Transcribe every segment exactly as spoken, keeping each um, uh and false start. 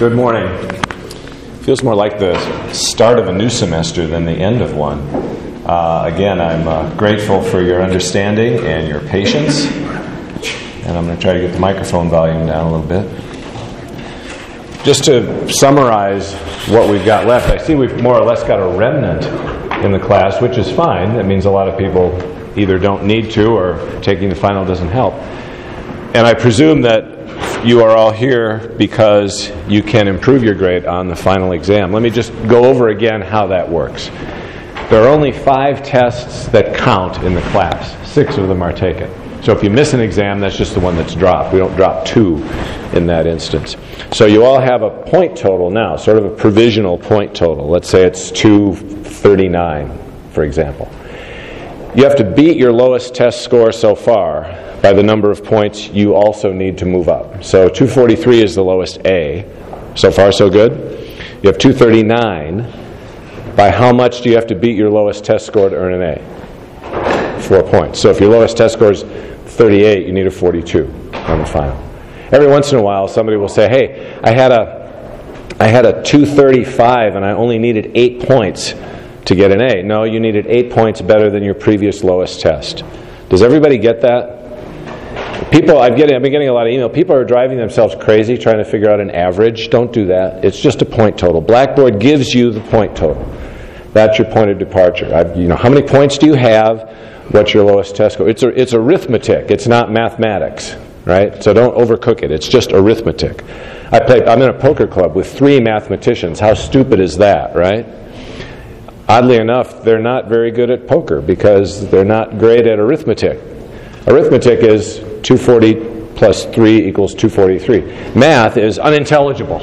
Good morning. Feels more like the start of a new semester than the end of one. Uh, again, I'm uh, grateful for your understanding and your patience. And I'm going to try to get the microphone volume down a little bit. Just to summarize what we've got left, I see we've more or less got a remnant in the class, which is fine. That means a lot of people either don't need to or taking the final doesn't help. And I presume that you are all here because you can improve your grade on the final exam. Let me just go over again how that works. There are only five tests that count in the class. Six of them are taken. So if you miss an exam, that's just the one that's dropped. We don't drop two in that instance. So you all have a point total now, sort of a provisional point total. Let's say it's two thirty-nine, for example. You have to beat your lowest test score so far by the number of points you also need to move up. So two forty-three is the lowest A. So far, so good. You have two thirty-nine. By how much do you have to beat your lowest test score to earn an A? Four points. So if your lowest test score is thirty-eight, you need a forty-two on the final. Every once in a while, somebody will say, hey, I had a, I had a two thirty-five and I only needed eight points to get an A. No, you needed eight points better than your previous lowest test. Does everybody get that? People, I've, getting, I've been getting a lot of email. People are driving themselves crazy trying to figure out an average. Don't do that. It's just a point total. Blackboard gives you the point total. That's your point of departure. I've, you know, how many points do you have? What's your lowest test score? It's a, it's arithmetic. It's not mathematics, right? So don't overcook it. It's just arithmetic. I play. I'm in a poker club with three mathematicians. How stupid is that, right? Oddly enough, they're not very good at poker because they're not great at arithmetic. Arithmetic is two forty plus three equals two forty-three. Math is unintelligible.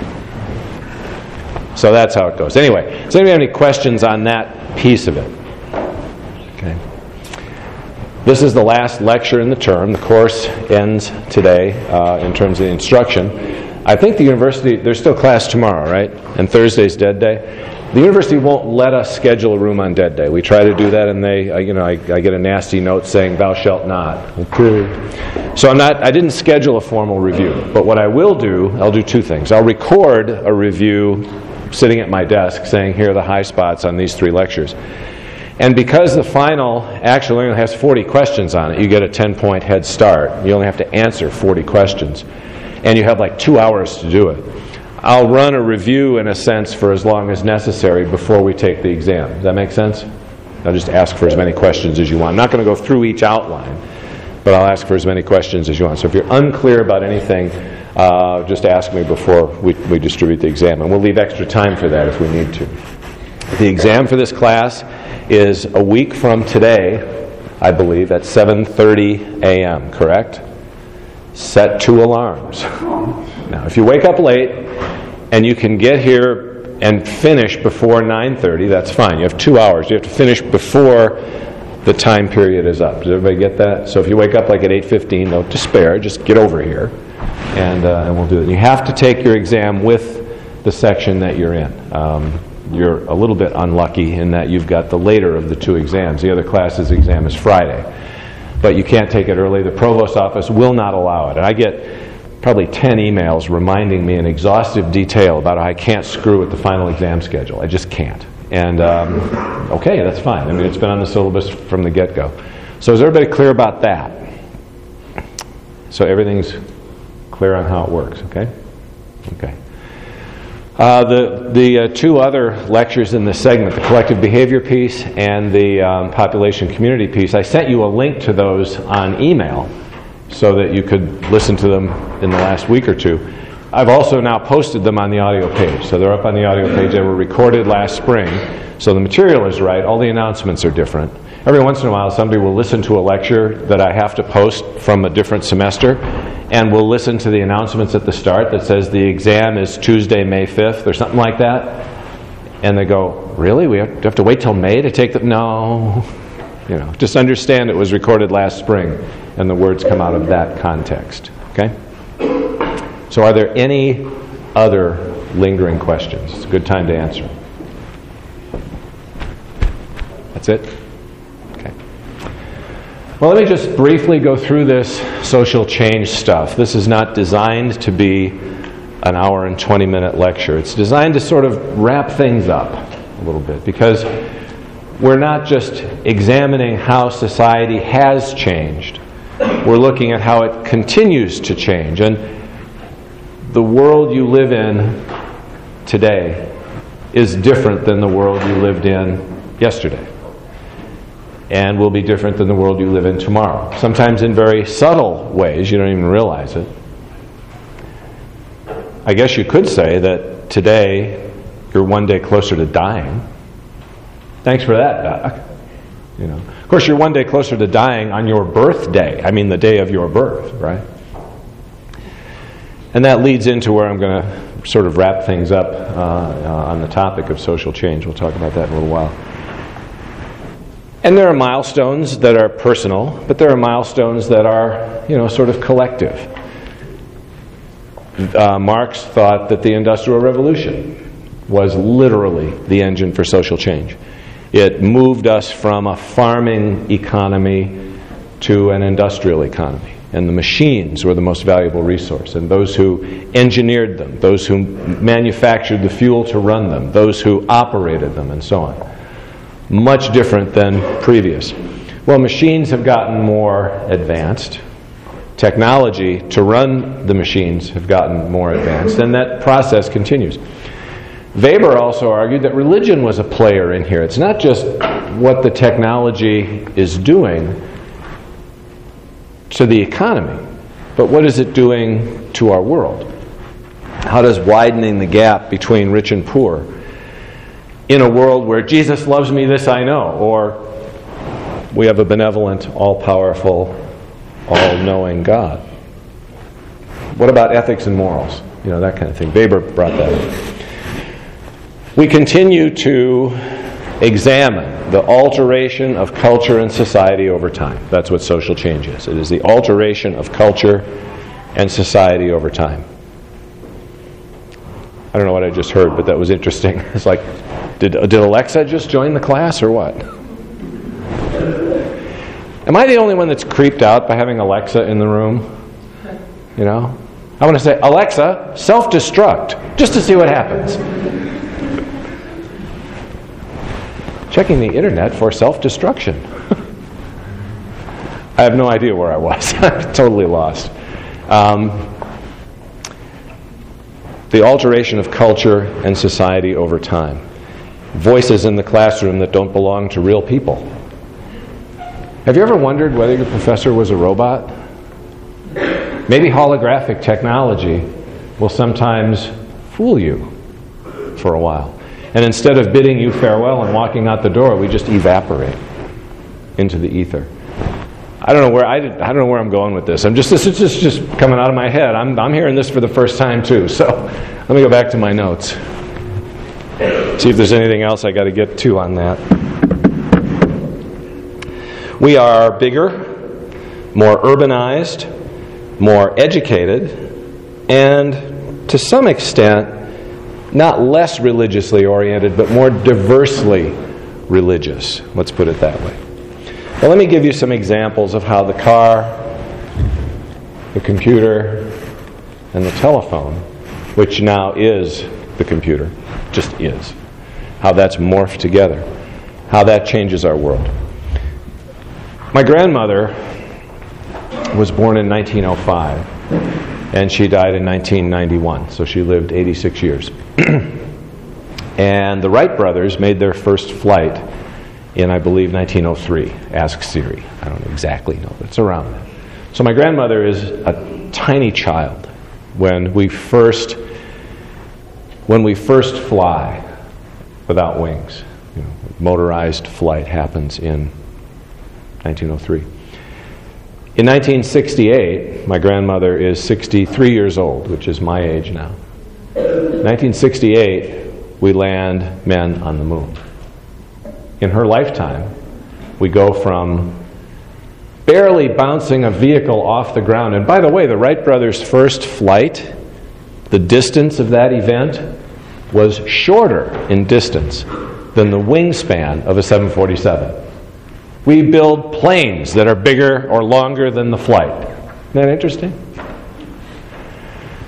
So that's how it goes. Anyway, does anybody have any questions on that piece of it? Okay. This is the last lecture in the term. The course ends today uh, in terms of the instruction. I think the university, there's still class tomorrow, right? And Thursday's dead day. The university won't let us schedule a room on dead day. We try to do that, and they, uh, you know, I, I get a nasty note saying, "Thou shalt not." Okay. So I'm not. I didn't schedule a formal review, but what I will do, I'll do two things. I'll record a review, sitting at my desk, saying, "Here are the high spots on these three lectures." And because the final actually only has forty questions on it, you get a ten-point head start. You only have to answer forty questions, and you have like two hours to do it. I'll run a review, in a sense, for as long as necessary before we take the exam. Does that make sense? I'll just ask for as many questions as you want. I'm not going to go through each outline, but I'll ask for as many questions as you want. So if you're unclear about anything, uh, just ask me before we, we distribute the exam. And we'll leave extra time for that if we need to. The exam for this class is a week from today, I believe, at seven thirty a.m., correct? Set two alarms. Now, if you wake up late and you can get here and finish before nine thirty, that's fine. You have two hours. You have to finish before the time period is up. Does everybody get that? So if you wake up like at eight fifteen, don't despair. Just get over here, and, uh, and we'll do it. You have to take your exam with the section that you're in. Um, you're a little bit unlucky in that you've got the later of the two exams. The other class's exam is Friday. But you can't take it early. The provost's office will not allow it. And I get probably ten emails reminding me in exhaustive detail about how I can't screw with the final exam schedule. I just can't. And, um, okay, that's fine. I mean, it's been on the syllabus from the get-go. So is everybody clear about that? So everything's clear on how it works, okay? Okay. Uh, the the uh, two other lectures in this segment, the collective behavior piece and the um, population community piece, I sent you a link to those on email so that you could listen to them in the last week or two. I've also now posted them on the audio page. So they're up on the audio page. They were recorded last spring. So the material is right. All the announcements are different. Every once in a while, somebody will listen to a lecture that I have to post from a different semester, and we'll listen to the announcements at the start that says the exam is Tuesday, May fifth, or something like that. And they go, really? We have to wait till May to take the... No. You know, just understand it was recorded last spring, and the words come out of that context. Okay? So are there any other lingering questions? It's a good time to answer. That's it? Okay. Well, let me just briefly go through this social change stuff. This is not designed to be an hour and twenty minute lecture. It's designed to sort of wrap things up a little bit, because we're not just examining how society has changed. We're looking at how it continues to change. And the world you live in today is different than the world you lived in yesterday, and will be different than the world you live in tomorrow. Sometimes in very subtle ways, you don't even realize it. I guess you could say that today you're one day closer to dying. Thanks for that, Doc. You know, of course, you're one day closer to dying on your birthday. I mean, the day of your birth, right? And that leads into where I'm going to sort of wrap things up uh, uh, on the topic of social change. We'll talk about that in a little while. And there are milestones that are personal, but there are milestones that are, you know, sort of collective. Uh, Marx thought that the Industrial Revolution was literally the engine for social change. It moved us from a farming economy to an industrial economy. And the machines were the most valuable resource. And those who engineered them, those who manufactured the fuel to run them, those who operated them, and so on. Much different than previous. Well, machines have gotten more advanced. Technology to run the machines have gotten more advanced. And that process continues. Weber also argued that religion was a player in here. It's not just what the technology is doing to the economy, but what is it doing to our world? How does widening the gap between rich and poor in a world where Jesus loves me, this I know, or we have a benevolent, all-powerful, all-knowing God? What about ethics and morals? You know, that kind of thing. Weber brought that up. We continue to examine the alteration of culture and society over time. That's what social change is. It is the alteration of culture and society over time. I don't know what I just heard, but that was interesting. It's like, did, did Alexa just join the class or what? Am I the only one that's creeped out by having Alexa in the room? You know? I want to say, Alexa, self-destruct, just to see what happens. Checking the internet for self-destruction. I have no idea where I was. I'm totally lost. Um, the alteration of culture and society over time. Voices in the classroom that don't belong to real people. Have you ever wondered whether your professor was a robot? Maybe holographic technology will sometimes fool you for a while. And instead of bidding you farewell and walking out the door, we just evaporate into the ether. I don't know where I, did, I don't know where I'm going with this. I'm just this is just, just coming out of my head. I'm I'm hearing this for the first time too. So let me go back to my notes. See if there's anything else I got to get to on that. We are bigger, more urbanized, more educated, and to some extent, not less religiously oriented, but more diversely religious. Let's put it that way. Well, let me give you some examples of how the car, the computer, and the telephone, which now is the computer, just is, how that's morphed together, how that changes our world. My grandmother was born in nineteen oh five, and she died in nineteen ninety-one, so she lived eighty-six years. And the Wright brothers made their first flight in, I believe, nineteen oh three. Ask Siri. I don't exactly know, but it's around that. So my grandmother is a tiny child when we first when we first fly without wings. You know, motorized flight happens in nineteen oh three. In nineteen sixty-eight, my grandmother is sixty-three years old, which is my age now. nineteen sixty-eight, we land men on the moon. In her lifetime, we go from barely bouncing a vehicle off the ground. And by the way, the Wright brothers' first flight, the distance of that event was shorter in distance than the wingspan of a seven forty-seven. We build planes that are bigger or longer than the flight. Isn't that interesting?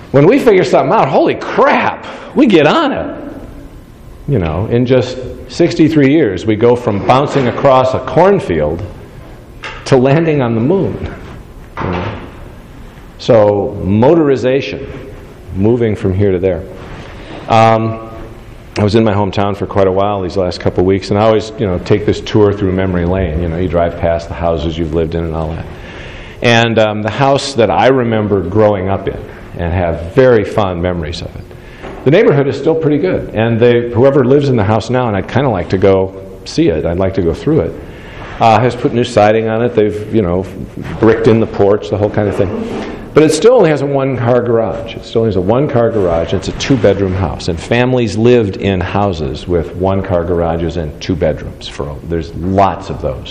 When we figure something out, holy crap, we get on it. You know, in just sixty-three years, we go from bouncing across a cornfield to landing on the moon. You know? So, motorization, moving from here to there. Um, I was in my hometown for quite a while these last couple of weeks, and I always, you know, take this tour through memory lane. You know, you drive past the houses you've lived in and all that. And um, the house that I remember growing up in and have very fond memories of it, the neighborhood is still pretty good. And they, whoever lives in the house now, and I'd kind of like to go see it, I'd like to go through it, uh, has put new siding on it. They've, you know, bricked in the porch, the whole kind of thing. But it still only has a one-car garage. It still has a one-car garage. It's a two-bedroom house. And families lived in houses with one-car garages and two bedrooms. For There's lots of those.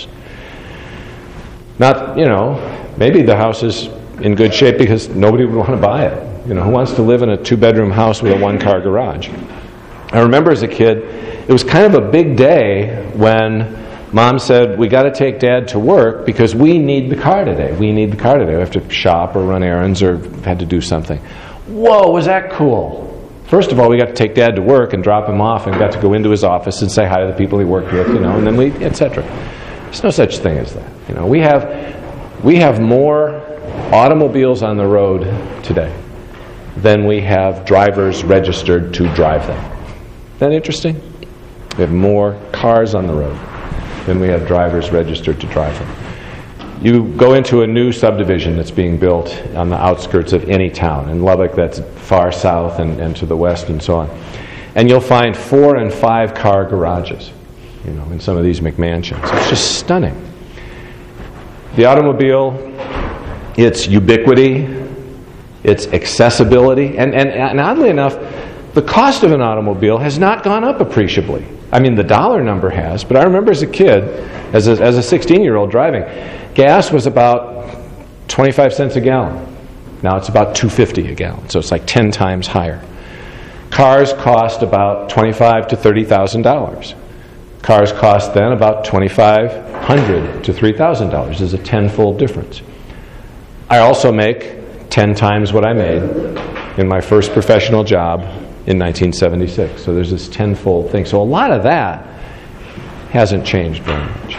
Not, you know, maybe the house is in good shape because nobody would want to buy it. You know, who wants to live in a two-bedroom house with a one-car garage? I remember as a kid, it was kind of a big day when Mom said, we got to take Dad to work because we need the car today. We need the car today. We have to shop or run errands or had to do something. Whoa, was that cool? First of all, we got to take Dad to work and drop him off and got to go into his office and say hi to the people he worked with, you know, and then we, et cetera. There's no such thing as that. You know, we have we have more automobiles on the road today than we have drivers registered to drive them. Isn't that interesting? We have more cars on the road than we have drivers registered to drive them. You go into a new subdivision that's being built on the outskirts of any town. In Lubbock, that's far south and, and to the west and so on. And you'll find four and five car garages, you know, in some of these McMansions. It's just stunning. The automobile, its ubiquity, its accessibility, and, and, and oddly enough, the cost of an automobile has not gone up appreciably. I mean, the dollar number has, but I remember as a kid, as a, as a sixteen-year-old driving, gas was about twenty-five cents a gallon. Now it's about two dollars and fifty cents a gallon, so it's like ten times higher. Cars cost about twenty-five thousand to thirty thousand dollars. Cars cost then about twenty-five hundred dollars to three thousand dollars. There's a tenfold difference. I also make ten times what I made in my first professional job in nineteen seventy-six. So there's this tenfold thing. So a lot of that hasn't changed very much.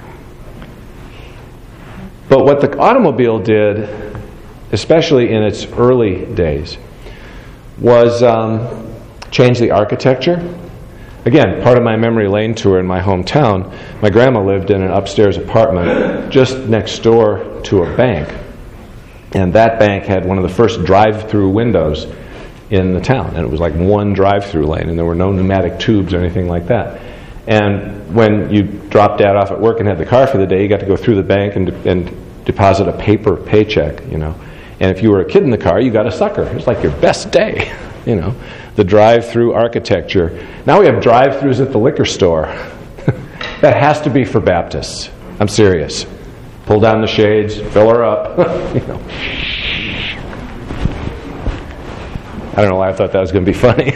But what the automobile did, especially in its early days, was um, change the architecture. Again, part of my memory lane tour in my hometown, my grandma lived in an upstairs apartment just next door to a bank. And that bank had one of the first drive-through windows in the town, and it was like one drive-through lane, and there were no pneumatic tubes or anything like that. And when you dropped Dad off at work and had the car for the day, you got to go through the bank and, de- and deposit a paper paycheck, you know. And if you were a kid in the car, you got a sucker. It was like your best day, you know. The drive-through architecture. Now we have drive-throughs at the liquor store. That has to be for Baptists. I'm serious. Pull down the shades, fill her up, you know. I don't know why I thought that was going to be funny.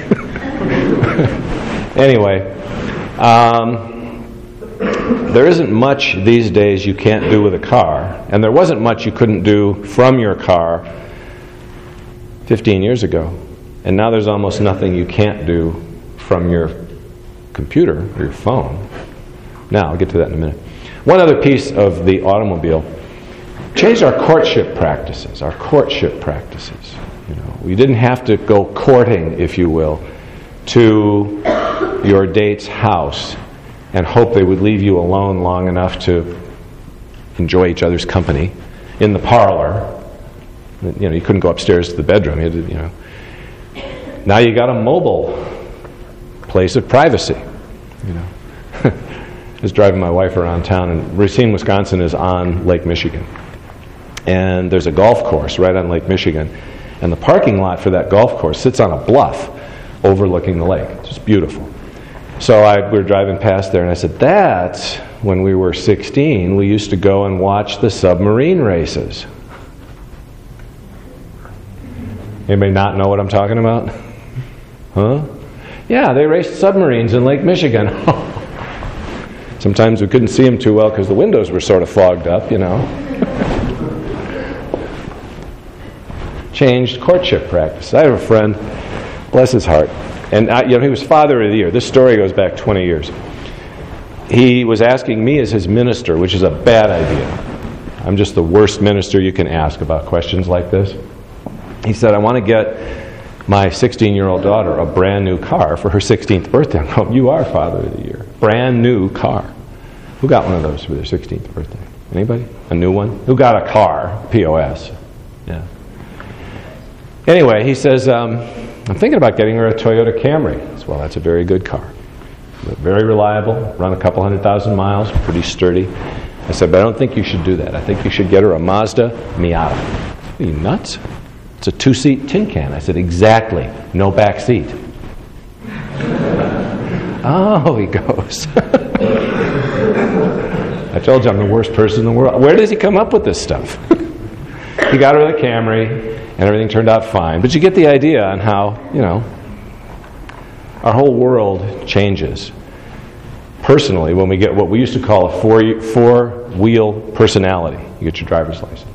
Anyway, um, there isn't much these days you can't do with a car, and there wasn't much you couldn't do from your car fifteen years ago. And now there's almost nothing you can't do from your computer or your phone. Now, I'll get to that in a minute. One other piece of the automobile changed our courtship practices, our courtship practices. You know, we didn't have to go courting, if you will, to your date's house and hope they would leave you alone long enough to enjoy each other's company in the parlor. You know, you couldn't go upstairs to the bedroom. You had to, you know. Now you got a mobile place of privacy. You know, I was driving my wife around town, and Racine, Wisconsin is on Lake Michigan, and there's a golf course right on Lake Michigan, and the parking lot for that golf course sits on a bluff overlooking the lake. It's just beautiful. So I, we were driving past there, and I said, "That's when we were sixteen. We used to go and watch the submarine races." Anybody not know what I'm talking about? Huh? Yeah, they raced submarines in Lake Michigan. Sometimes we couldn't see them too well because the windows were sort of fogged up, you know. changed courtship practice. I have a friend, bless his heart, and I, you know, he was Father of the Year. This story goes back twenty years. He was asking me as his minister, which is a bad idea. I'm just the worst minister you can ask about questions like this. He said, I want to get my sixteen-year-old daughter a brand new car for her sixteenth birthday. I'm going, you are Father of the Year. Brand new car. Who got one of those for their sixteenth birthday? Anybody? A new one? Who got a car? P O S. Yeah. Anyway, he says, um, I'm thinking about getting her a Toyota Camry. I said, well, that's a very good car. Very reliable, run a couple hundred thousand miles, pretty sturdy. I said, but I don't think you should do that. I think you should get her a Mazda Miata. Are you nuts? It's a two-seat tin can. I said, exactly. No back seat. Oh, he goes. I told you I'm the worst person in the world. Where does he come up with this stuff? He got her the Camry, and everything turned out fine. But you get the idea on how, you know, our whole world changes. Personally, when we get what we used to call a four, four-wheel personality, you get your driver's license.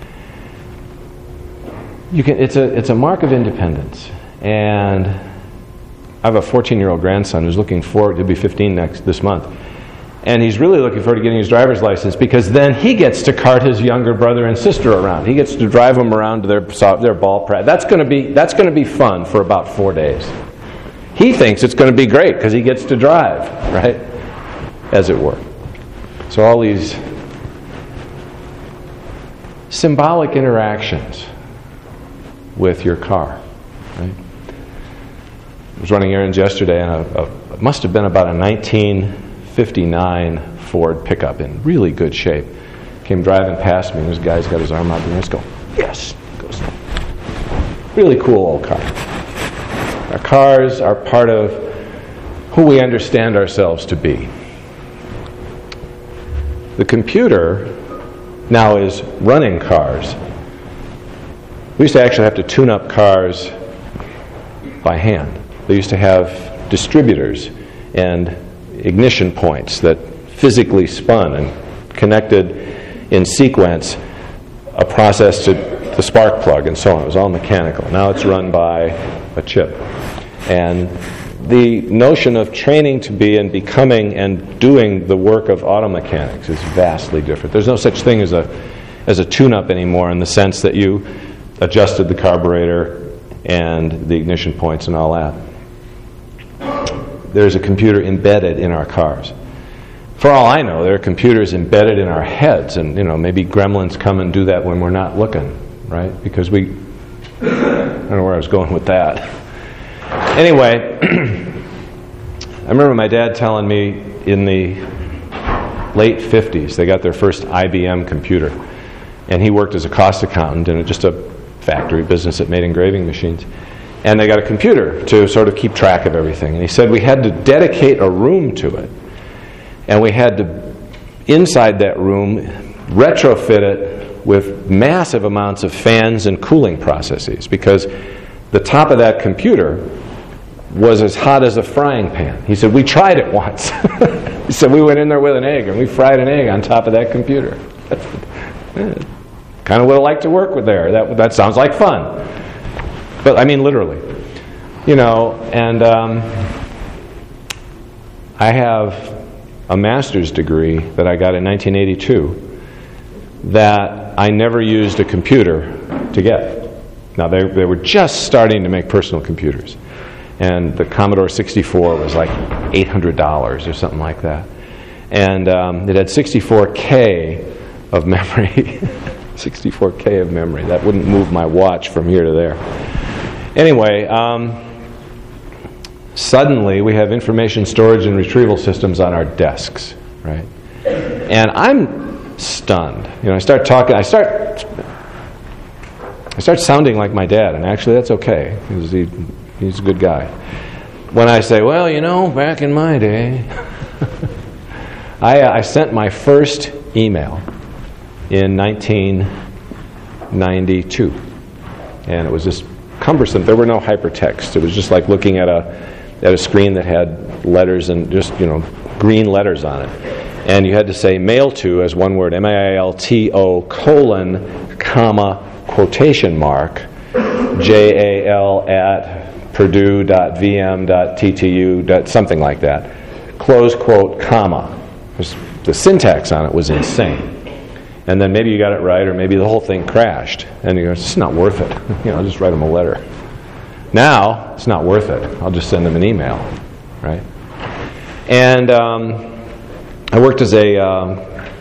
You can, it's a it's a mark of independence. And I have a fourteen-year-old grandson who's looking forward to be fifteen next this month. And he's really looking forward to getting his driver's license because then he gets to cart his younger brother and sister around. He gets to drive them around to their their ball practice. That's going to be that's going to be fun for about four days. He thinks it's going to be great because he gets to drive, right? As it were. So all these symbolic interactions with your car, right? I was running errands yesterday, and a, a, it must have been about a nineteen fifty-nine Ford pickup in really good shape. Came driving past me, and this guy's got his arm out there, and I just go, yes! He goes, really cool old car. Our cars are part of who we understand ourselves to be. The computer now is running cars. We used to actually have to tune up cars by hand. They used to have distributors and ignition points that physically spun and connected in sequence a process to the spark plug and so on. It was all mechanical. Now it's run by a chip. And the notion of training to be and becoming and doing the work of auto mechanics is vastly different. There's no such thing as a as a tune-up anymore in the sense that you adjusted the carburetor and the ignition points and all that. There's a computer embedded in our cars. For all I know, there are computers embedded in our heads, and you know maybe gremlins come and do that when we're not looking, right? Because we, I don't know where I was going with that. Anyway, I remember my dad telling me in the late fifties they got their first I B M computer, and he worked as a cost accountant in just a factory business that made engraving machines. And they got a computer to sort of keep track of everything. And he said we had to dedicate a room to it. And we had to, inside that room, retrofit it with massive amounts of fans and cooling processes because the top of that computer was as hot as a frying pan. He said, we tried it once. He said, we went in there with an egg and we fried an egg on top of that computer. That's kind of would have liked to work with there. That, that sounds like fun. But I mean literally. You know, and um, I have a master's degree that I got in nineteen eighty-two that I never used a computer to get. Now, they, they were just starting to make personal computers. And the Commodore sixty-four was like eight hundred dollars or something like that. And um, it had sixty-four K of memory. sixty-four K of memory. That wouldn't move my watch from here to there. Anyway, um, suddenly we have information storage and retrieval systems on our desks, right? And I'm stunned. You know, I start talking, I start I start sounding like my dad, and actually that's okay, because he, he's a good guy. When I say, well, you know, back in my day, I, uh, I sent my first email in nineteen ninety-two, and it was just cumbersome. There were no hypertext. It was just like looking at a at a screen that had letters and just, you know, green letters on it. And you had to say mail to as one word, M A I L T O colon, comma, quotation mark, J A L at Purdue dot V M dot T T U dot something like that. Close quote, comma. The syntax on it was insane. And then maybe you got it right, or maybe the whole thing crashed. And you go, it's not worth it. You know, I'll just write them a letter. Now, it's not worth it. I'll just send them an email, right? And um, I worked as a um,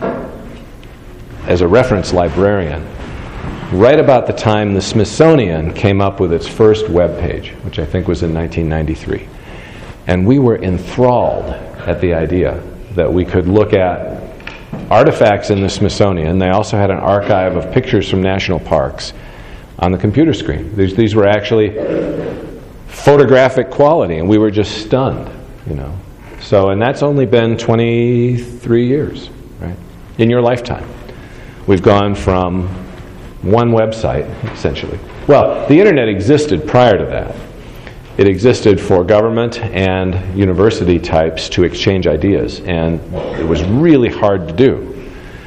as a reference librarian right about the time the Smithsonian came up with its first web page, which I think was in nineteen ninety-three. And we were enthralled at the idea that we could look at artifacts in the Smithsonian. They also had an archive of pictures from national parks on the computer screen. These, these were actually photographic quality, and we were just stunned, you know. So, and that's only been twenty-three years, right? In your lifetime. We've gone from one website, essentially. Well, the internet existed prior to that. It existed for government and university types to exchange ideas, and it was really hard to do.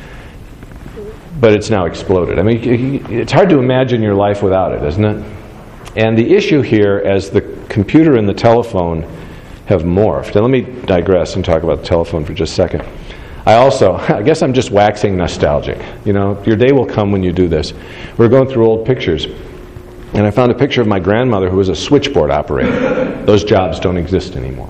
But it's now exploded. I mean, it's hard to imagine your life without it, isn't it? And the issue here, as the computer and the telephone have morphed, and let me digress and talk about the telephone for just a second. I also, I guess I'm just waxing nostalgic. You know, your day will come when you do this. We're going through old pictures, and I found a picture of my grandmother who was a switchboard operator. Those jobs don't exist anymore.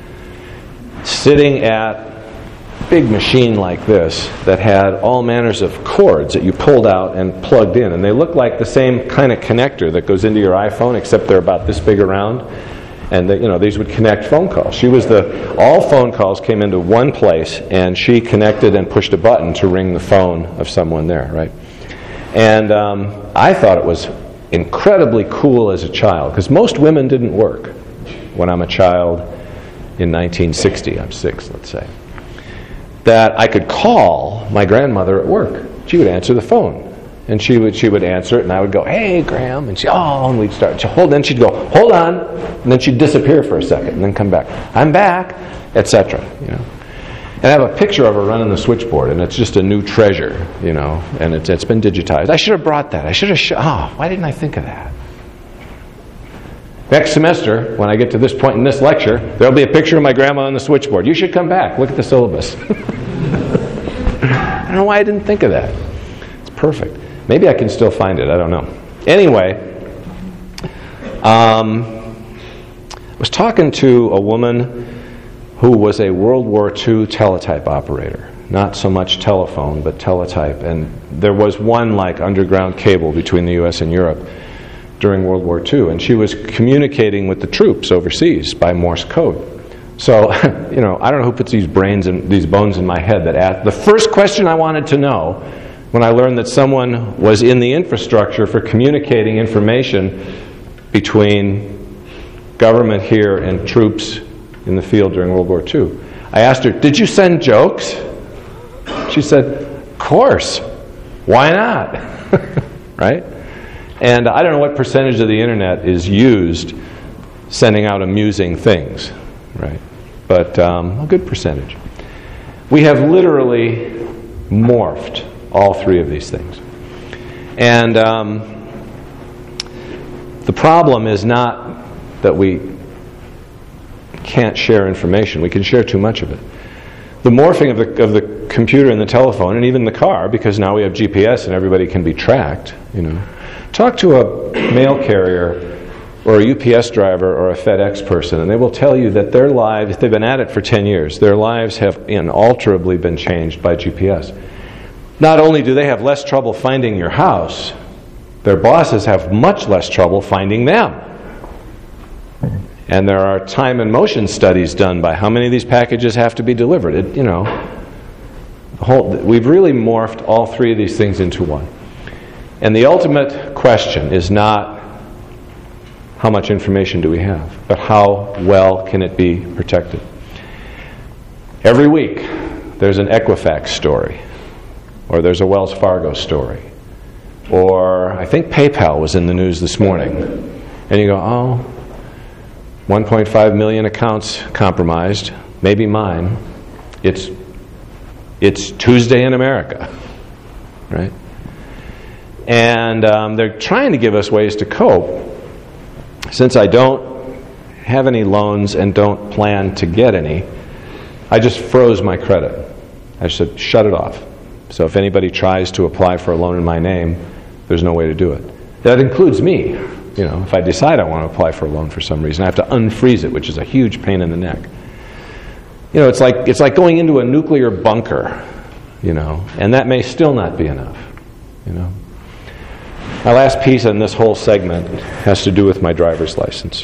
Sitting at a big machine like this that had all manners of cords that you pulled out and plugged in, and they look like the same kind of connector that goes into your iPhone, except they're about this big around. And the, you know, these would connect phone calls. She was the, all phone calls came into one place, and she connected and pushed a button to ring the phone of someone there, right? And um, I thought it was incredibly cool as a child, because most women didn't work when I'm a child in nineteen sixty, I'm six, let's say, that I could call my grandmother at work. She would answer the phone. And she would she would answer it, and I would go, "Hey, Graham," and she, oh, and we'd start. She, hold, then she'd go, "Hold on," and then she'd disappear for a second, and then come back. "I'm back," et cetera. You know, and I have a picture of her running the switchboard, and it's just a new treasure, you know, and it's it's been digitized. I should have brought that. I should have. Sh- oh, why didn't I think of that? Next semester, when I get to this point in this lecture, there'll be a picture of my grandma on the switchboard. You should come back. Look at the syllabus. I don't know why I didn't think of that. It's perfect. Maybe I can still find it. I don't know. Anyway, um, I was talking to a woman who was a World War Two teletype operator. Not so much telephone, but teletype. And there was one like underground cable between the U S and Europe during World War Two. And she was communicating with the troops overseas by Morse code. So, you know, I don't know who puts these brains and these bones in my head that asked. The first question I wanted to know when I learned that someone was in the infrastructure for communicating information between government here and troops in the field during World War Two. I asked her, "Did you send jokes?" She said, "Of course. Why not?" Right? And I don't know what percentage of the internet is used sending out amusing things, right? But um, a good percentage. We have literally morphed all three of these things. And um, the problem is not that we can't share information. We can share too much of it. The morphing of the of the computer and the telephone and even the car, because now we have G P S and everybody can be tracked, you know. Talk to a mail carrier or a U P S driver or a FedEx person, and they will tell you that their lives, they've been at it for ten years, their lives have inalterably been changed by G P S. Not only do they have less trouble finding your house, their bosses have much less trouble finding them. And there are time and motion studies done by how many of these packages have to be delivered. It, you know, whole, we've really morphed all three of these things into one. And the ultimate question is not how much information do we have, but how well can it be protected. Every week there's an Equifax story, or there's a Wells Fargo story, or I think PayPal was in the news this morning. And you go, oh, one point five million accounts compromised, maybe mine. It's it's Tuesday in America, right? And um, they're trying to give us ways to cope. Since I don't have any loans and don't plan to get any, I just froze my credit. I said, shut it off. So if anybody tries to apply for a loan in my name, there's no way to do it. That includes me. You know, if I decide I want to apply for a loan for some reason, I have to unfreeze it, which is a huge pain in the neck. You know, it's like it's like going into a nuclear bunker, you know, and that may still not be enough, you know. My last piece on this whole segment has to do with my driver's license.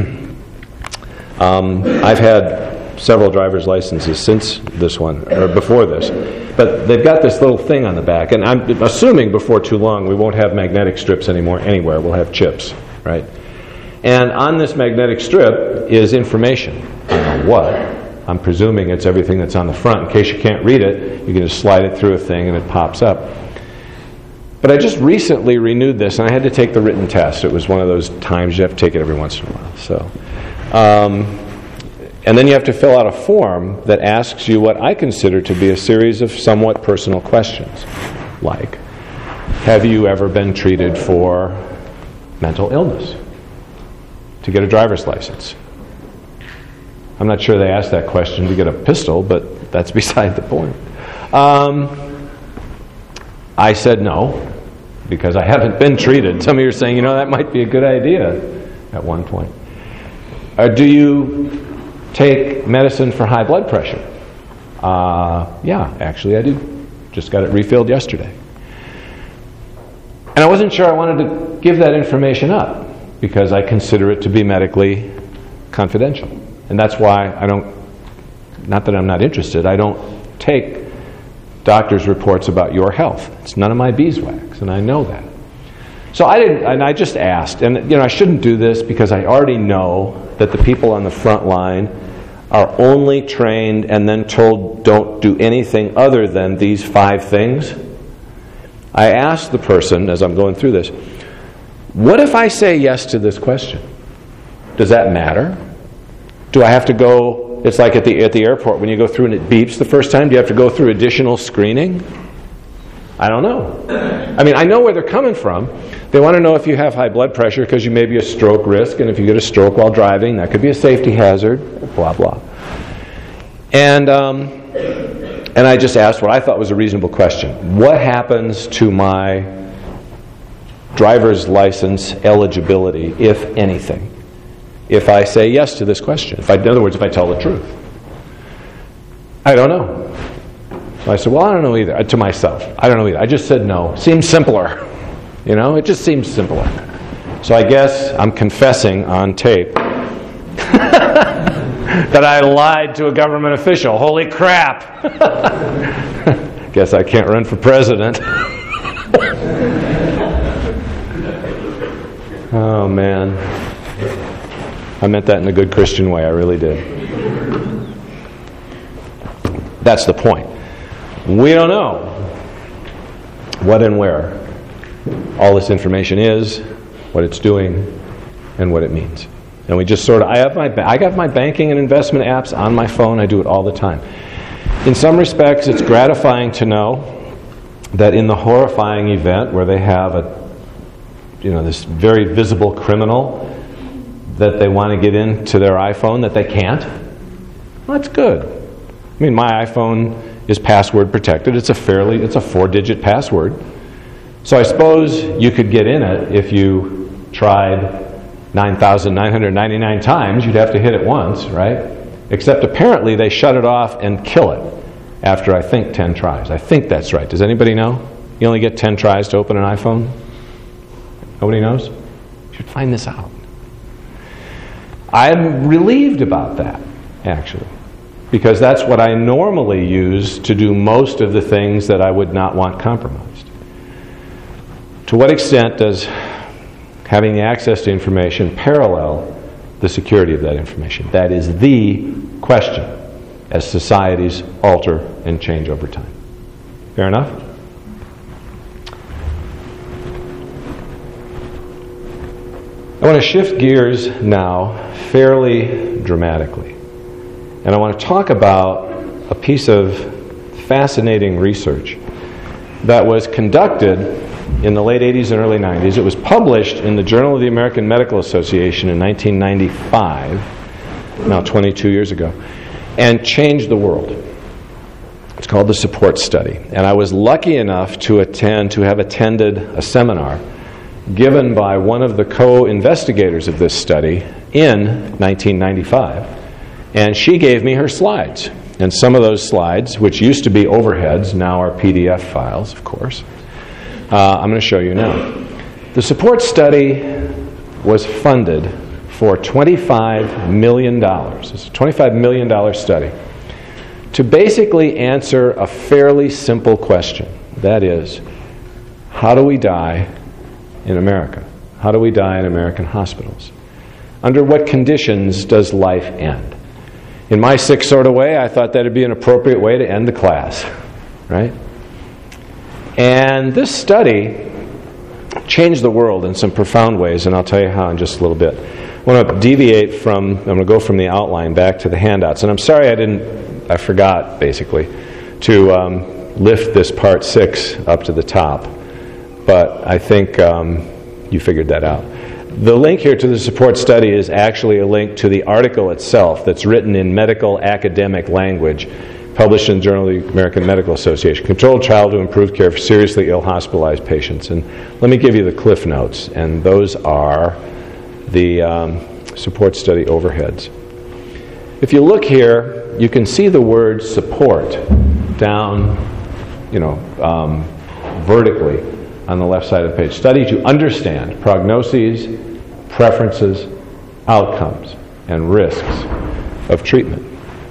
um, I've had several driver's licenses since this one, or before this, but they've got this little thing on the back, and I'm assuming before too long we won't have magnetic strips anymore anywhere. We'll have chips, right? And on this magnetic strip is information. I don't know what. I'm presuming it's everything that's on the front. In case you can't read it, you can just slide it through a thing and it pops up. But I just recently renewed this, and I had to take the written test. It was one of those times you have to take it every once in a while. So, um, and then you have to fill out a form that asks you what I consider to be a series of somewhat personal questions, like, have you ever been treated for mental illness to get a driver's license? I'm not sure they asked that question to get a pistol, but that's beside the point. Um, I said no, because I haven't been treated. Some of you are saying, you know, that might be a good idea at one point. Or do you take medicine for high blood pressure? Uh, yeah, actually I do. Just got it refilled yesterday. And I wasn't sure I wanted to give that information up, because I consider it to be medically confidential. And that's why I don't, not that I'm not interested, I don't take doctor's reports about your health. It's none of my beeswax, and I know that. So I didn't, and I just asked, and you know, I shouldn't do this because I already know that the people on the front line are only trained and then told don't do anything other than these five things. I asked the person as I'm going through this, what if I say yes to this question? Does that matter? Do I have to go, it's like at the at the airport when you go through and it beeps the first time, do you have to go through additional screening? I don't know. I mean, I know where they're coming from. They want to know if you have high blood pressure because you may be a stroke risk, and if you get a stroke while driving, that could be a safety hazard, blah, blah. And, um, and I just asked what I thought was a reasonable question. What happens to my driver's license eligibility, if anything, if I say yes to this question? If I, in other words, if I tell the truth. I don't know. So I said, well, I don't know either. Uh, to myself, I don't know either. I just said no. Seems simpler. You know, it just seems simpler. So I guess I'm confessing on tape that I lied to a government official. Holy crap. Guess I can't run for president. Oh, man. I meant that in a good Christian way. I really did. That's the point. We don't know what and where all this information is, what it's doing, and what it means. And we just sort of, I have my, I got my banking and investment apps on my phone. I do it all the time. In some respects, it's gratifying to know that in the horrifying event where they have a, you know, this very visible criminal that they want to get into their iPhone that they can't, well, that's good. I mean, my iPhone is password protected. It's a fairly, it's a four-digit password. So I suppose you could get in it if you tried nine thousand nine hundred ninety-nine times. You'd have to hit it once, right? Except apparently they shut it off and kill it after, I think, ten tries. I think that's right. Does anybody know? You only get ten tries to open an iPhone? Nobody knows? You should find this out. I'm relieved about that, actually, because that's what I normally use to do most of the things that I would not want compromised. To what extent does having the access to information parallel the security of that information? That is the question as societies alter and change over time. Fair enough? I want to shift gears now fairly dramatically. And I want to talk about a piece of fascinating research that was conducted in the late eighties and early nineties. It was published in the Journal of the American Medical Association in nineteen ninety-five, now twenty-two years ago, and changed the world. It's called the Support Study. And I was lucky enough to attend, to have attended a seminar given by one of the co-investigators of this study in nineteen ninety-five. And she gave me her slides. And some of those slides, which used to be overheads, now are P D F files, of course. Uh, I'm going to show you now. The Support Study was funded for twenty-five million dollars. It's a twenty-five million dollars study to basically answer a fairly simple question. That is, how do we die in America? How do we die in American hospitals? Under what conditions does life end? In my sick sort of way, I thought that would be an appropriate way to end the class, right? And this study changed the world in some profound ways, and I'll tell you how in just a little bit. I want to deviate from, I'm going to go from the outline back to the handouts. And I'm sorry I didn't, I forgot, basically, to um, lift this part six up to the top. But I think um, you figured that out. The link here to the Support Study is actually a link to the article itself that's written in medical academic language, published in the Journal of the American Medical Association, Controlled Trial to Improve Care for Seriously Ill Hospitalized Patients. And let me give you the cliff notes, and those are the um, Support Study overheads. If you look here, you can see the word support down, you know, um, vertically on the left side of the page. Study to understand prognoses, preferences, outcomes, and risks of treatment.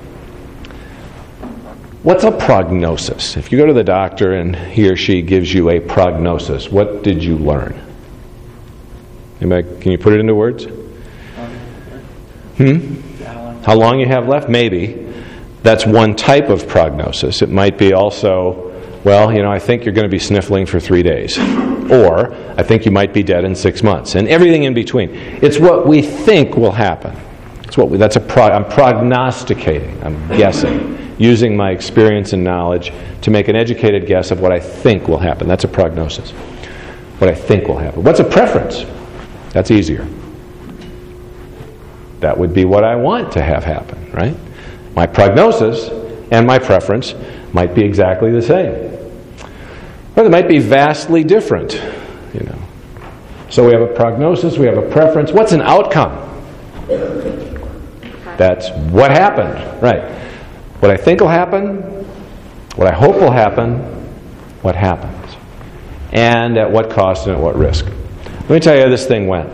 What's a prognosis? If you go to the doctor and he or she gives you a prognosis, what did you learn? Anybody, can you put it into words? Hmm? How long you have left? Maybe. That's one type of prognosis. It might be also, well, you know, I think you're going to be sniffling for three days. Or, I think you might be dead in six months. And everything in between. It's what we think will happen. It's what we, that's a pro, I'm prognosticating. I'm guessing. Using my experience and knowledge to make an educated guess of what I think will happen. That's a prognosis. What I think will happen. What's a preference? That's easier. That would be what I want to have happen, right? My prognosis and my preference might be exactly the same. Or they might be vastly different, you know. So we have a prognosis, we have a preference. What's an outcome? That's what happened, right? What I think will happen, what I hope will happen, what happens. And at what cost and at what risk. Let me tell you how this thing went.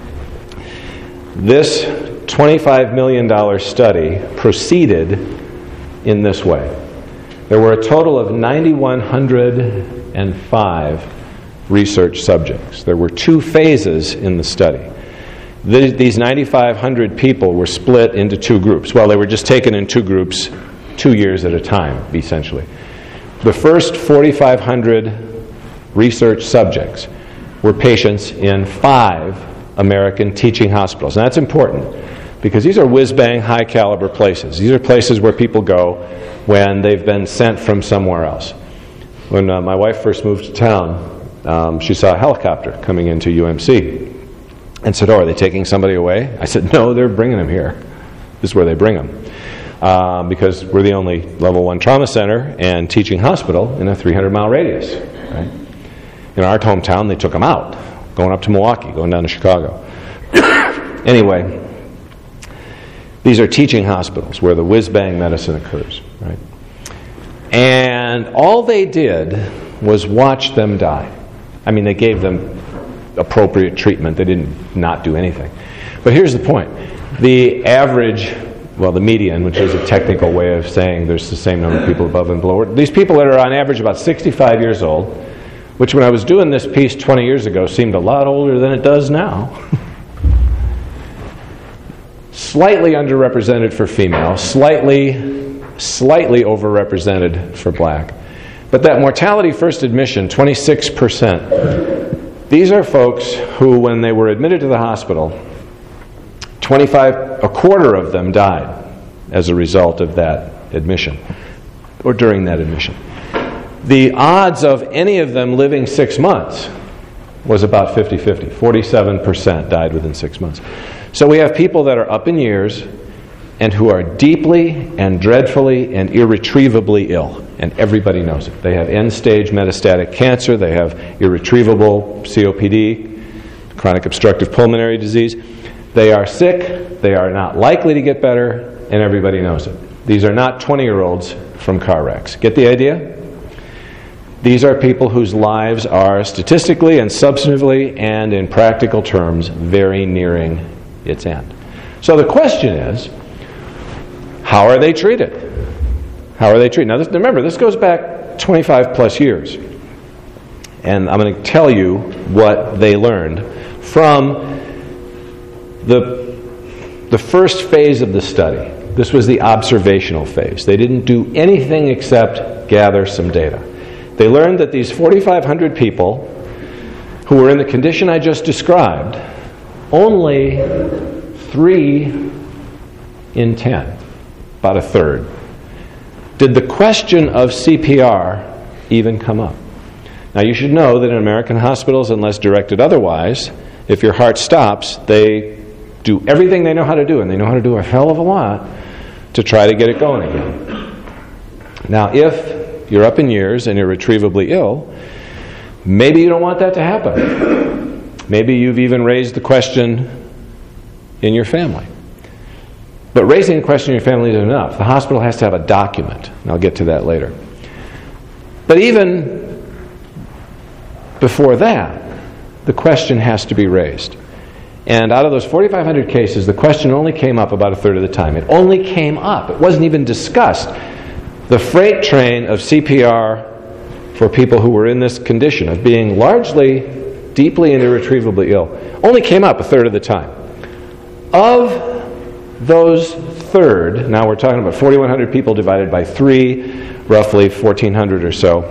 This twenty-five million dollars study proceeded in this way. There were a total of nine thousand one hundred five research subjects. There were two phases in the study. These nine thousand five hundred people were split into two groups. Well, they were just taken in two groups, two years at a time, essentially. The first four thousand five hundred research subjects were patients in five American teaching hospitals. And that's important because these are whiz-bang, high-caliber places. These are places where people go when they've been sent from somewhere else. When uh, my wife first moved to town, um, she saw a helicopter coming into U M C and said, oh, are they taking somebody away? I said, no, they're bringing them here. This is where they bring them. Uh, because we're the only level one trauma center and teaching hospital in a three hundred mile radius. Right? In our hometown, they took them out, going up to Milwaukee, going down to Chicago. Anyway, these are teaching hospitals where the whiz-bang medicine occurs. Right? And all they did was watch them die. I mean, they gave them appropriate treatment. They didn't not do anything. But here's the point. The average, well, the median, which is a technical way of saying there's the same number of people above and below, these people that are on average about sixty-five years old, which when I was doing this piece twenty years ago seemed a lot older than it does now. Slightly underrepresented for female, slightly, slightly overrepresented for black. But that mortality first admission, twenty-six percent, these are folks who, when they were admitted to the hospital, twenty-five, a quarter of them died as a result of that admission, or during that admission. The odds of any of them living six months was about fifty-fifty. forty-seven percent died within six months. So we have people that are up in years and who are deeply and dreadfully and irretrievably ill. And everybody knows it. They have end-stage metastatic cancer. They have irretrievable C O P D, chronic obstructive pulmonary disease. They are sick. They are not likely to get better, and everybody knows it. These are not twenty-year-olds from car wrecks. Get the idea? These are people whose lives are statistically and substantively and in practical terms very nearing its end. So the question is, how are they treated? How are they treated? Now, this, remember, this goes back twenty-five plus years. And I'm going to tell you what they learned from the, the first phase of the study. This was the observational phase. They didn't do anything except gather some data. They learned that these forty-five hundred people who were in the condition I just described, only three in ten, about a third, did the question of C P R even come up. Now you should know that in American hospitals, unless directed otherwise, if your heart stops, they do everything they know how to do, and they know how to do a hell of a lot to try to get it going again. Now if you're up in years and irretrievably ill, maybe you don't want that to happen. Maybe you've even raised the question in your family. But raising the question in your family isn't enough. The hospital has to have a document, and I'll get to that later. But even before that, the question has to be raised. And out of those forty-five hundred cases, the question only came up about a third of the time. It only came up. It wasn't even discussed. The freight train of C P R for people who were in this condition of being largely, deeply and irretrievably ill only came up a third of the time. Of those third, now we're talking about forty-one hundred people divided by three, roughly fourteen hundred or so,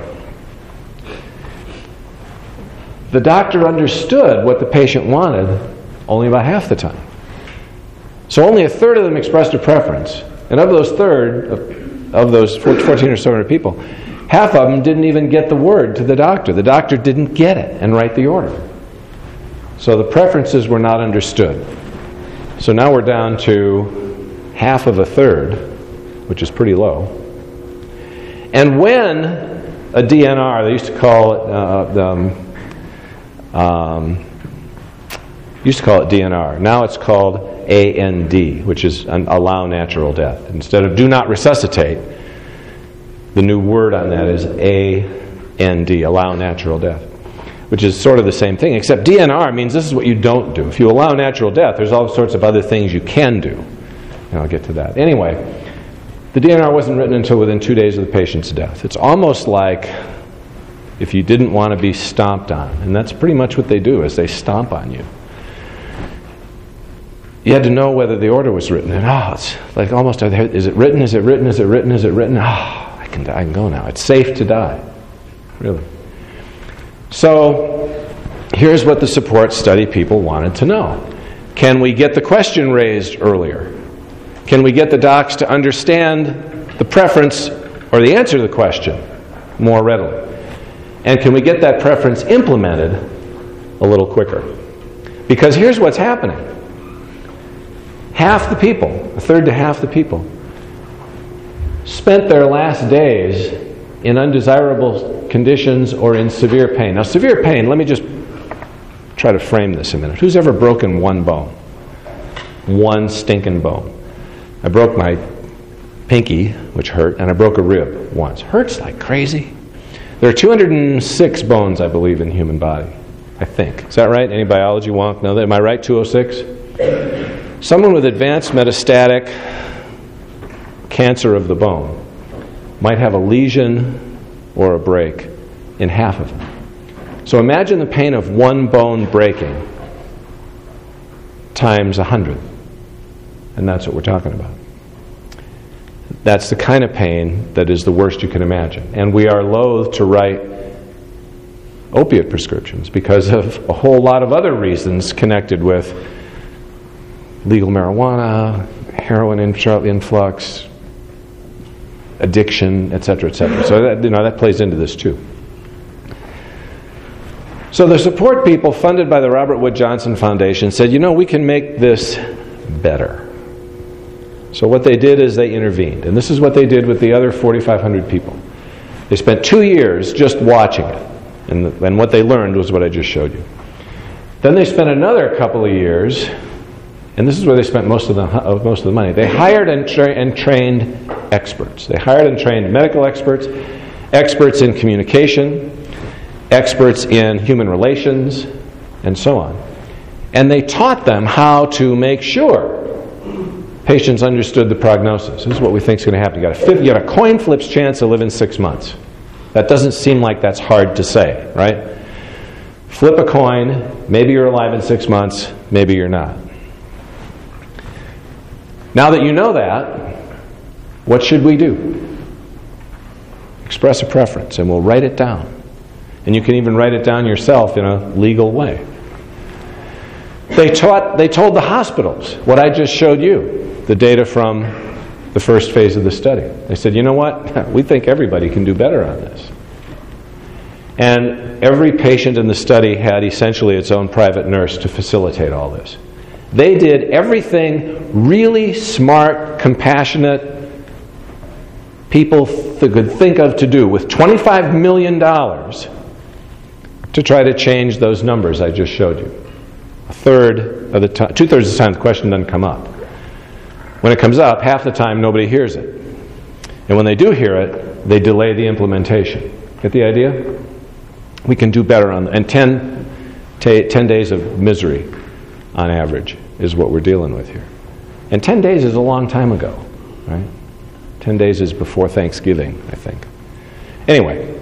the doctor understood what the patient wanted only about half the time. So only a third of them expressed a preference. And of those third, of, of those fourteen or so hundred people, half of them didn't even get the word to the doctor. The doctor didn't get it and write the order. So the preferences were not understood. So now we're down to half of a third, which is pretty low. And when a D N R, they used to call it, uh, um, um, used to call it D N R. Now it's called A N D, which is an allow natural death. Instead of do not resuscitate, the new word on that is A N D, allow natural death, which is sort of the same thing, except D N R means this is what you don't do. If you allow natural death, there's all sorts of other things you can do. And I'll get to that. Anyway, the D N R wasn't written until within two days of the patient's death. It's almost like if you didn't want to be stomped on. And that's pretty much what they do, is they stomp on you. You had to know whether the order was written. And oh, it's like almost, is it written, is it written, is it written, is it written? Oh, I can, I can go now. It's safe to die. Really. So, here's what the support study people wanted to know. Can we get the question raised earlier? Can we get the docs to understand the preference or the answer to the question more readily? And can we get that preference implemented a little quicker? Because here's what's happening. Half the people, a third to half the people, spent their last days in undesirable conditions or in severe pain. Now, severe pain, let me just try to frame this a minute. Who's ever broken one bone? One stinking bone. I broke my pinky, which hurt, and I broke a rib once. Hurts like crazy. There are two hundred six bones, I believe, in the human body. I think. Is that right? Any biology wonk know that? Am I right, two hundred six? Someone with advanced metastatic cancer of the bone might have a lesion or a break in half of them. So imagine the pain of one bone breaking times a hundred. And that's what we're talking about. That's the kind of pain that is the worst you can imagine. And we are loath to write opiate prescriptions because of a whole lot of other reasons connected with legal marijuana, heroin influx, addiction, et cetera, et cetera. So that, you know, that plays into this too. So the support people funded by the Robert Wood Johnson Foundation said, you know, we can make this better. So what they did is they intervened. And this is what they did with the other forty-five hundred people. They spent two years just watching it. And, the, and what they learned was what I just showed you. Then they spent another couple of years, and this is where they spent most of the, uh, most of the money. They hired and, tra- and trained experts. They hired and trained medical experts, experts in communication, experts in human relations, and so on. And they taught them how to make sure patients understood the prognosis. This is what we think is going to happen. You got a fifty, you got a coin flip's chance to live in six months. That doesn't seem like that's hard to say, right? Flip a coin, maybe you're alive in six months, maybe you're not. Now that you know that, what should we do? Express a preference, and we'll write it down. And you can even write it down yourself in a legal way. They taught, they told the hospitals what I just showed you, the data from the first phase of the study. They said, you know what? We think everybody can do better on this. And every patient in the study had essentially its own private nurse to facilitate all this. They did everything really smart, compassionate people th- could think of to do with twenty-five million dollars to try to change those numbers I just showed you. A third of the time, two-thirds of the time the question doesn't come up. When it comes up, half the time nobody hears it. And when they do hear it, they delay the implementation. Get the idea? We can do better on, and ten, t- ten days of misery on average is what we're dealing with here. And ten days is a long time ago, right? ten days is before Thanksgiving, I think. Anyway,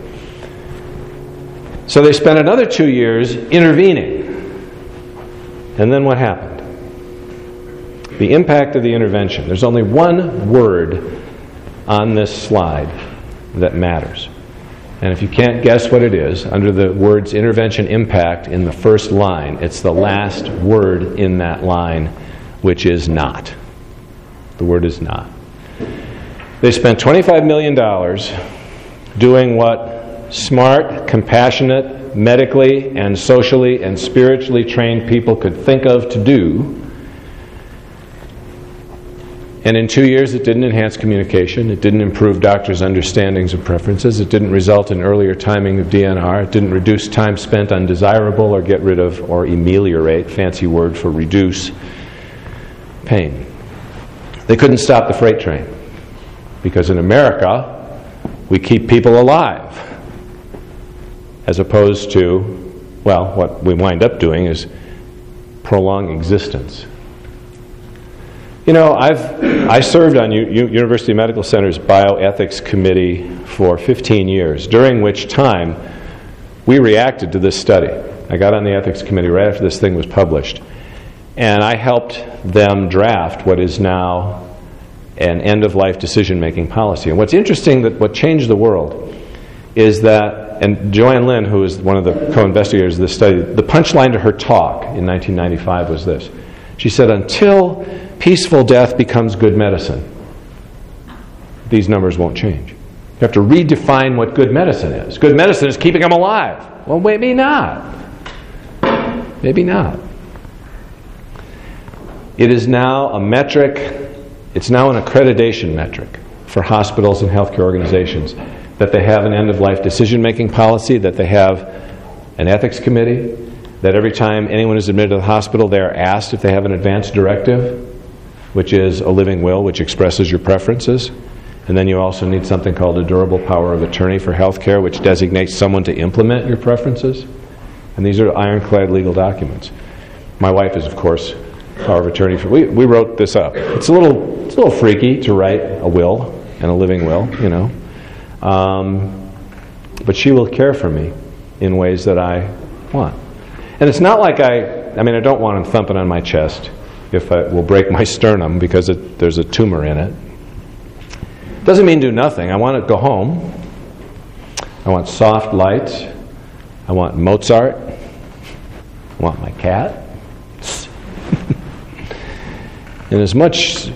so they spent another two years intervening. And then what happened? The impact of the intervention. There's only one word on this slide that matters. And if you can't guess what it is, under the words intervention impact in the first line, it's the last word in that line, which is not. The word is not. They spent twenty-five million dollars doing what smart, compassionate, medically and socially and spiritually trained people could think of to do. And in two years, it didn't enhance communication. It didn't improve doctors' understandings of preferences. It didn't result in earlier timing of D N R. It didn't reduce time spent on desirable or get rid of or ameliorate, fancy word for reduce, pain. They couldn't stop the freight train. Because in America, we keep people alive. As opposed to, well, what we wind up doing is prolong existence. You know, I've I served on U- U- University Medical Center's bioethics committee for fifteen years, during which time we reacted to this study. I got on the ethics committee right after this thing was published, and I helped them draft what is now an end-of-life decision-making policy. And what's interesting, that what changed the world is that, and Joanne Lynn, who is one of the co-investigators of this study, the punchline to her talk in nineteen ninety-five was this. She said, until peaceful death becomes good medicine, these numbers won't change. You have to redefine what good medicine is. Good medicine is keeping them alive. Well, maybe not. Maybe not. It is now a metric, it's now an accreditation metric for hospitals and healthcare organizations that they have an end-of-life decision-making policy, that they have an ethics committee, that every time anyone is admitted to the hospital, they are asked if they have an advance directive, which is a living will, which expresses your preferences. And then you also need something called a durable power of attorney for healthcare, which designates someone to implement your preferences. And these are ironclad legal documents. My wife is, of course, power of attorney for. We we wrote this up. It's a little it's a little freaky to write a will and a living will, you know. Um, but she will care for me in ways that I want. And it's not like I, I mean, I don't want him thumping on my chest if it will break my sternum because it, there's a tumor in it. Doesn't mean do nothing. I want to go home. I want soft lights. I want Mozart. I want my cat. And as much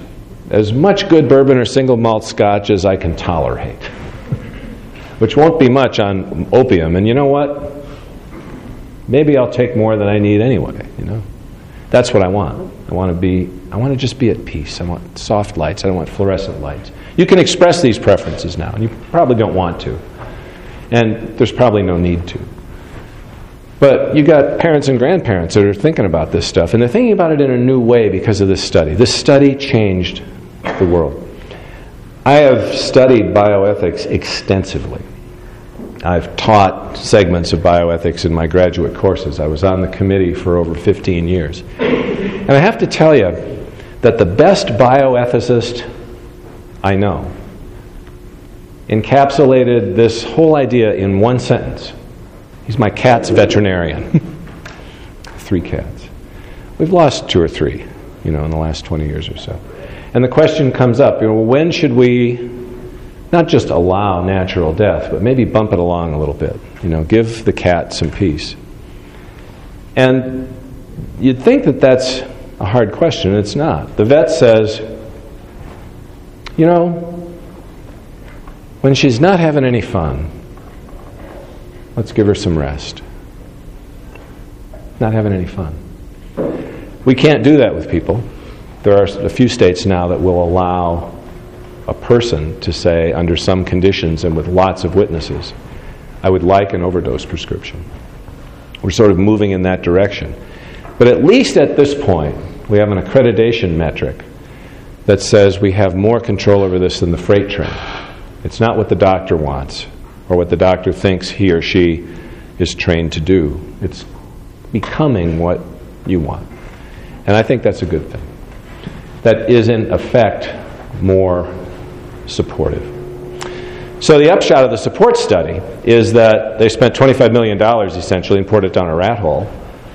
as much good bourbon or single malt scotch as I can tolerate, which won't be much on opium. And you know what? Maybe I'll take more than I need anyway, you know. That's what I want. I want to be, I want to just be at peace. I want soft lights. I don't want fluorescent lights. You can express these preferences now, and you probably don't want to. And there's probably no need to. But you got parents and grandparents that are thinking about this stuff, and they're thinking about it in a new way because of this study. This study changed the world. I have studied bioethics extensively. I've taught segments of bioethics in my graduate courses. I was on the committee for over fifteen years. And I have to tell you that the best bioethicist I know encapsulated this whole idea in one sentence. He's my cat's veterinarian. Three cats. We've lost two or three, you know, in the last twenty years or so. And the question comes up, you know, when should we not just allow natural death, but maybe bump it along a little bit. You know, give the cat some peace. And you'd think that that's a hard question, and it's not. The vet says, you know, when she's not having any fun, let's give her some rest. Not having any fun. We can't do that with people. There are a few states now that will allow a person to say, under some conditions and with lots of witnesses, I would like an overdose prescription. We're sort of moving in that direction. But at least at this point, we have an accreditation metric that says we have more control over this than the freight train. It's not what the doctor wants or what the doctor thinks he or she is trained to do. It's becoming what you want. And I think that's a good thing. That is, in effect, more supportive. So the upshot of the support study is that they spent twenty-five million dollars essentially and poured it down a rat hole,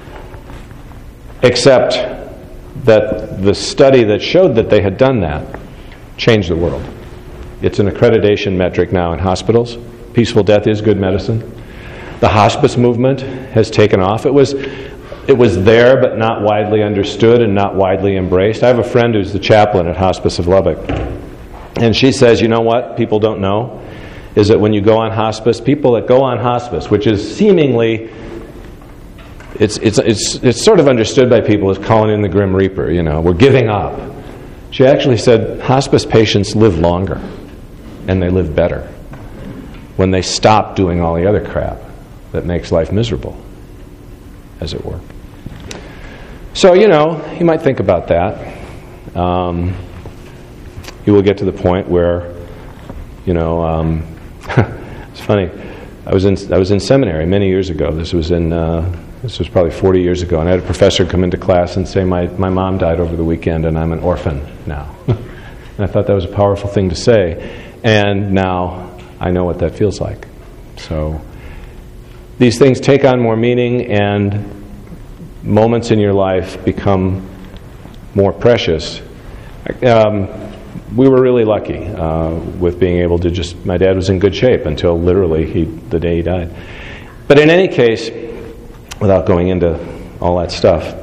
except that the study that showed that they had done that changed the world. It's an accreditation metric now in hospitals. Peaceful death is good medicine. The hospice movement has taken off. It was it was there but not widely understood and not widely embraced. I have a friend who's the chaplain at Hospice of Lubbock. And she says, you know what people don't know is that when you go on hospice, people that go on hospice, which is seemingly, it's it's it's it's sort of understood by people as calling in the Grim Reaper, you know, we're giving up. She actually said hospice patients live longer and they live better when they stop doing all the other crap that makes life miserable, as it were. So, you know, you might think about that. Um, you will get to the point where, you know, um, it's funny. I was in I was in seminary many years ago. This was in uh, this was probably forty years ago, and I had a professor come into class and say, "My my mom died over the weekend, and I'm an orphan now." And I thought that was a powerful thing to say, and now I know what that feels like. So these things take on more meaning, and moments in your life become more precious. Um, we were really lucky uh, with being able to just, my dad was in good shape until literally he, the day he died. But in any case, without going into all that stuff,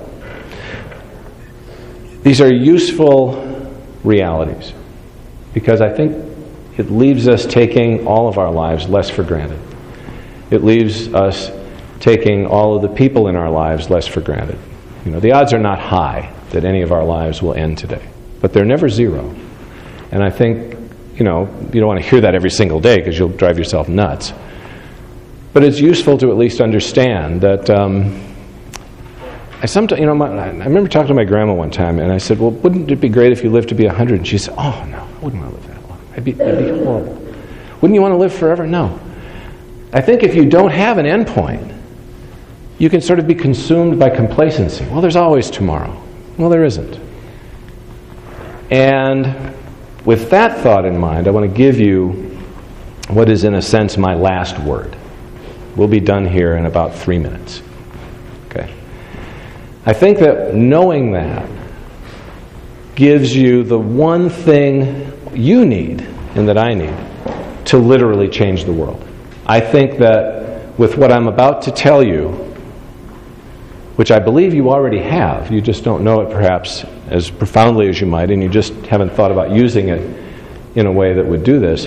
these are useful realities because I think it leaves us taking all of our lives less for granted. It leaves us taking all of the people in our lives less for granted. You know, the odds are not high that any of our lives will end today, but they're never zero. And I think, you know, you don't want to hear that every single day because you'll drive yourself nuts. But it's useful to at least understand that. Um, I sometimes, you know, my, I remember talking to my grandma one time, and I said, "Well, wouldn't it be great if you lived to be a hundred?" And she said, "Oh no, I wouldn't want to live that long. It'd be, it'd be horrible. Wouldn't you want to live forever?" No. I think if you don't have an end point, you can sort of be consumed by complacency. Well, there's always tomorrow. Well, there isn't. And with that thought in mind, I want to give you what is, in a sense, my last word. We'll be done here in about three minutes. Okay. I think that knowing that gives you the one thing you need and that I need to literally change the world. I think that with what I'm about to tell you, which I believe you already have, you just don't know it perhaps as profoundly as you might, and you just haven't thought about using it in a way that would do this,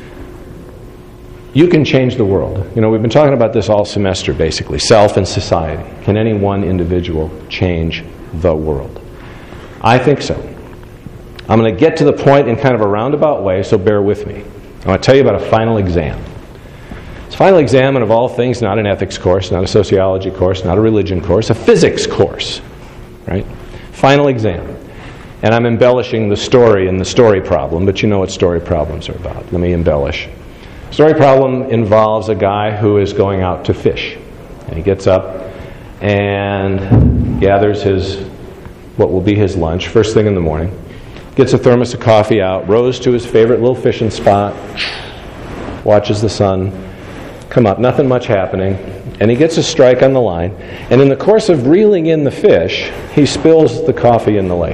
you can change the world. You know, we've been talking about this all semester, basically. Self and society. Can any one individual change the world? I think so. I'm going to get to the point in kind of a roundabout way, so bear with me. I want to tell you about a final exam. It's a final exam, and of all things, not an ethics course, not a sociology course, not a religion course, a physics course, right? Final exam. And I'm embellishing the story in the story problem, but you know what story problems are about. Let me embellish. Story problem involves a guy who is going out to fish. And he gets up and gathers his, what will be his lunch, first thing in the morning. Gets a thermos of coffee out, rows to his favorite little fishing spot, watches the sun come up, nothing much happening, and he gets a strike on the line, and in the course of reeling in the fish, he spills the coffee in the lake.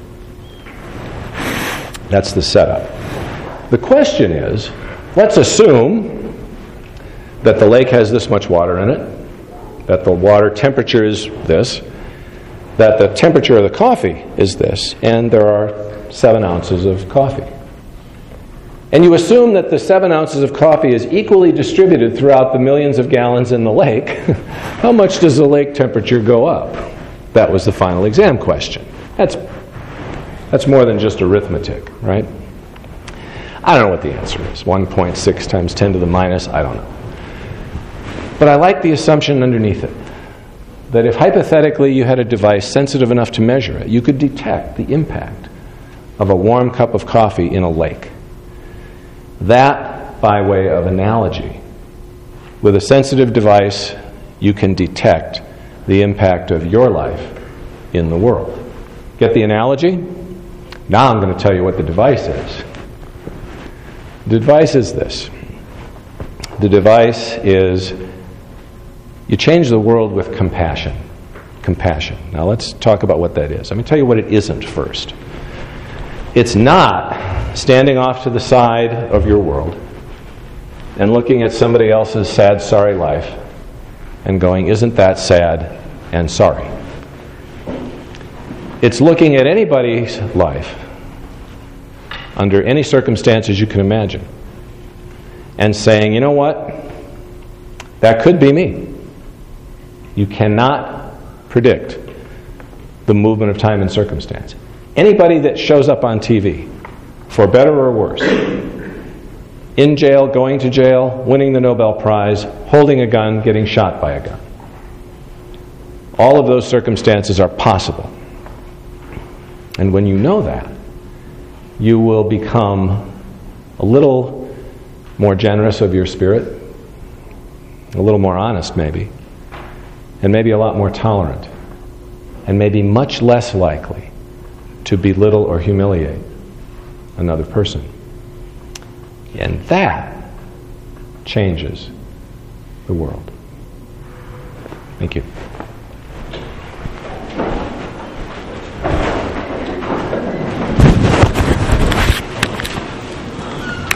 That's the setup. The question is, let's assume that the lake has this much water in it, that the water temperature is this, that the temperature of the coffee is this, and there are seven ounces of coffee. And you assume that the seven ounces of coffee is equally distributed throughout the millions of gallons in the lake. How much does the lake temperature go up? That was the final exam question. That's, that's more than just arithmetic, right? I don't know what the answer is. one point six times ten to the minus, I don't know. But I like the assumption underneath it, that if hypothetically you had a device sensitive enough to measure it, you could detect the impact of a warm cup of coffee in a lake. That, by way of analogy, with a sensitive device, you can detect the impact of your life in the world. Get the analogy? Now I'm going to tell you what the device is. The device is this. The device is you change the world with compassion. Compassion. Now let's talk about what that is. Let me tell you what it isn't first. It's not standing off to the side of your world and looking at somebody else's sad, sorry life and going, isn't that sad and sorry? It's looking at anybody's life under any circumstances you can imagine and saying, you know what? That could be me. You cannot predict the movement of time and circumstance. Anybody that shows up on T V, for better or worse, in jail, going to jail, winning the Nobel Prize, holding a gun, getting shot by a gun. All of those circumstances are possible. And when you know that, you will become a little more generous of your spirit, a little more honest maybe, and maybe a lot more tolerant, and maybe much less likely to belittle or humiliate another person. And that changes the world. Thank you.